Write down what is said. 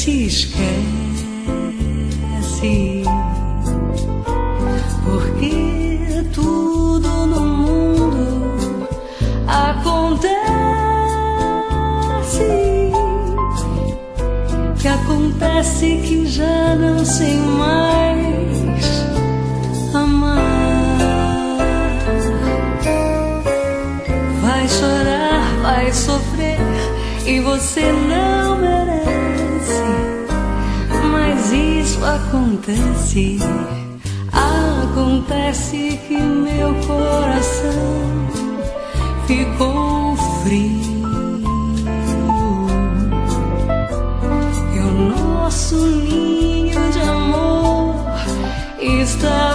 se esquece, porque tudo no mundo acontece, que acontece que já não sei mais amar. Vai chorar, vai sofrer e você não merece, mas isso acontece. Acontece que meu coração ficou frio e o nosso ninho de amor está